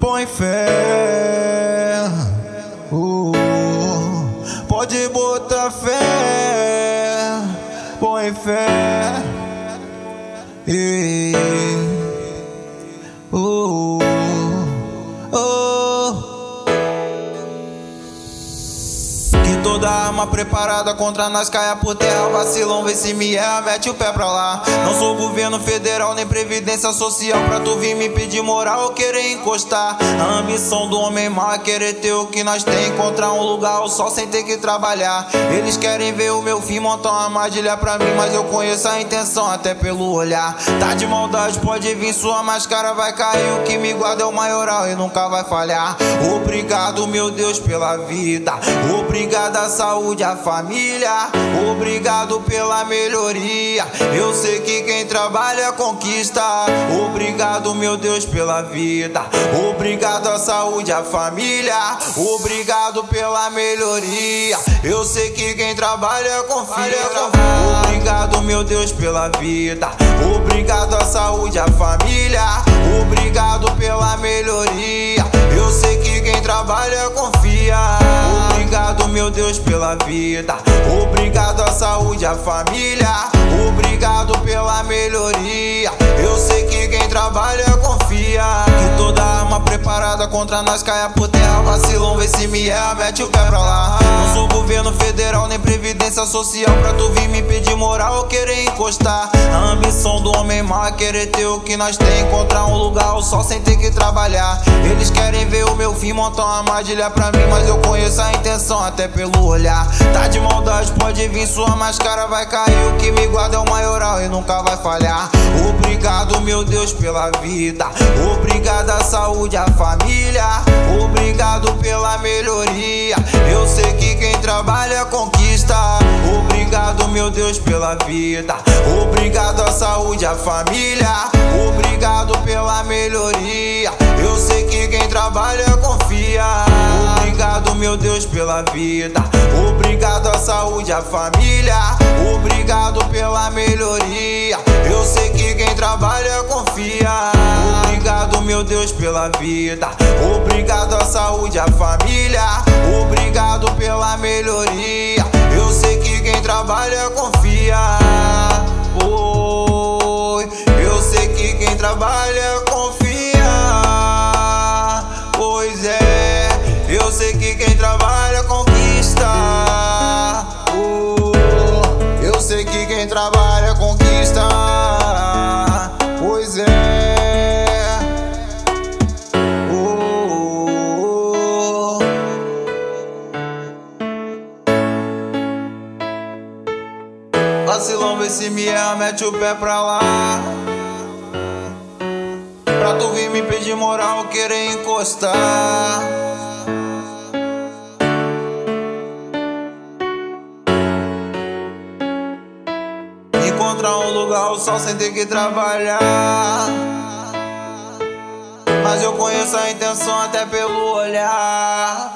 põe fé, pode botar fé, põe fé, Que toda arma preparada contra nós caia por terra. Vacilão, vê se me erra, mete o pé pra lá. Não sou governo federal nem previdência social pra tu vir me pedir moral ou querer encostar. A ambição do homem mau é querer ter o que nós tem, encontrar um lugar ao sol sem ter que trabalhar. Eles querem ver o meu fim, montar uma armadilha pra mim, mas eu conheço a intenção até pelo olhar. Tá de maldade, pode vir, sua máscara vai cair. O que me guarda é o maioral e nunca vai falhar. Obrigado, meu Deus, pela vida. Obrigado a saúde, a família. Obrigado pela melhoria. Eu sei que quem trabalha conquista. Obrigado, meu Deus, pela vida. Obrigado a saúde, a família. Obrigado pela melhoria. Eu sei que quem trabalha confia. Obrigado, meu Deus, pela vida. Obrigado a saúde, a família. Obrigado pela melhoria. Eu sei que quem trabalha confia. Obrigado, meu Deus, pela vida. Obrigado a saúde, a família. Obrigado pela melhoria. Eu sei que quem trabalha confia. Que toda arma preparada contra nós caia por terra. Vacilão, vê se me erra, mete o pé pra lá. Não sou governo federal nem previdência social pra tu vir me pedir moral ou querer encostar. A ambição do homem mau é querer ter o que nós tem, encontrar um lugar ao sol sem ter que trabalhar. Eles querem ver o meu fim, montar uma armadilha pra mim, mas eu conheço a intenção até pelo olhar. Tá de maldade, pode vir, sua máscara vai cair. O que me guarda é o maioral e nunca vai falhar. Obrigado, meu Deus, pela vida. Obrigado a saúde, a família. Obrigado pela melhoria. Eu sei que quem trabalha conquista. Obrigado, meu Deus, pela vida. Obrigado a saúde, a família. Obrigado pela melhoria. Eu sei que quem trabalha confia. Obrigado, meu Deus, pela vida. Obrigado a saúde, a família. Obrigado pela melhoria. Eu sei que quem trabalha confia. Obrigado, meu Deus, pela vida. Obrigado a saúde, a família. Obrigado pela melhoria. Eu sei que quem trabalha confia. Oi, eu sei que quem trabalha confia. Pois é, eu sei que quem trabalha conquista. Eu sei que quem trabalha conquista. Pois é. Vacilão, vê se me erra, mete o pé pra lá. Pra tu vir me pedir moral ou querer encostar. Encontrar um lugar ao sol sem ter que trabalhar. Mas eu conheço a intenção até pelo olhar.